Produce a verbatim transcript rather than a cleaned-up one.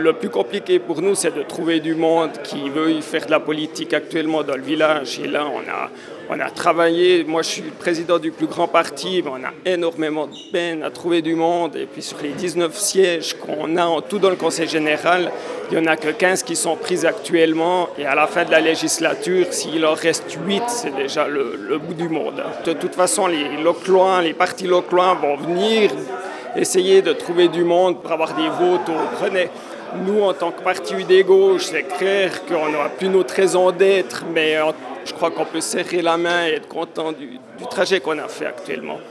Le plus compliqué pour nous, c'est de trouver du monde qui veuille faire de la politique actuellement dans le village. Et là, on a, on a travaillé. Moi, je suis le président du plus grand parti, mais on a énormément de peine à trouver du monde. Et puis, sur les dix-neuf sièges qu'on a en tout dans le Conseil général, il n'y en a que quinze qui sont pris actuellement. Et à la fin de la législature, s'il en reste huit, c'est déjà le, le bout du monde. De toute façon, les locloins, les partis locloins vont venir essayer de trouver du monde pour avoir des votes au Grenet. Nous, en tant que parti U D gauche, c'est clair qu'on n'aura plus notre raison d'être, mais je crois qu'on peut serrer la main et être content du, du trajet qu'on a fait actuellement.